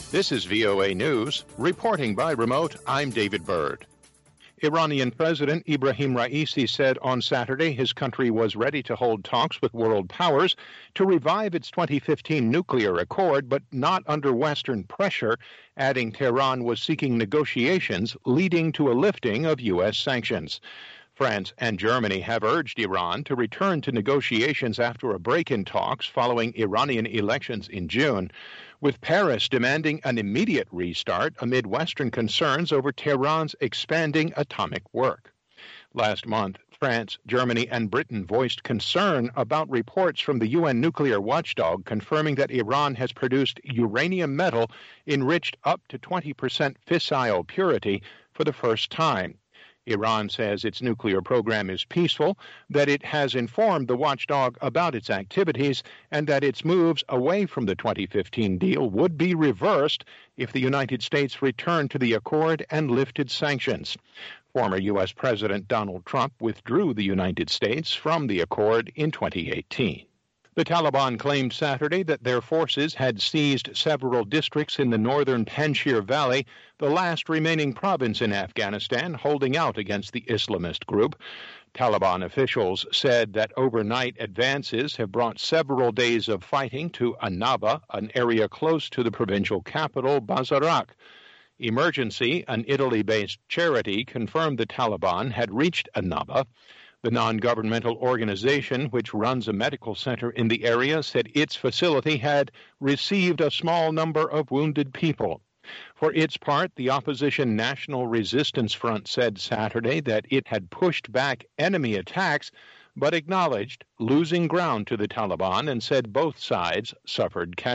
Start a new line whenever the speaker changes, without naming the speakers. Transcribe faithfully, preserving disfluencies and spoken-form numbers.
This is V O A News. Reporting by remote, I'm David Byrd. Iranian President Ibrahim Raisi said on Saturday his country was ready to hold talks with world powers to revive its twenty fifteen nuclear accord, but not under Western pressure, adding Tehran was seeking negotiations leading to a lifting of U S sanctions. France and Germany have urged Iran to return to negotiations after a break in talks following Iranian elections in June, with Paris demanding an immediate restart amid Western concerns over Tehran's expanding atomic work. Last month, France, Germany, and Britain voiced concern about reports from the U N nuclear watchdog confirming that Iran has produced uranium metal enriched up to twenty percent fissile purity for the first time. Iran says its nuclear program is peaceful, that it has informed the watchdog about its activities, and that its moves away from the twenty fifteen deal would be reversed if the United States returned to the accord and lifted sanctions. Former U S President Donald Trump withdrew the United States from the accord in twenty eighteen. The Taliban claimed Saturday that their forces had seized several districts in the northern Panjshir Valley, the last remaining province in Afghanistan holding out against the Islamist group. Taliban officials said that overnight advances have brought several days of fighting to Annaba, an area close to the provincial capital, Bazarak. Emergency, an Italy-based charity, confirmed the Taliban had reached Annaba. The non-governmental organization, which runs a medical center in the area, said its facility had received a small number of wounded people. For its part, the opposition National Resistance Front said Saturday that it had pushed back enemy attacks, but acknowledged losing ground to the Taliban and said both sides suffered casualties.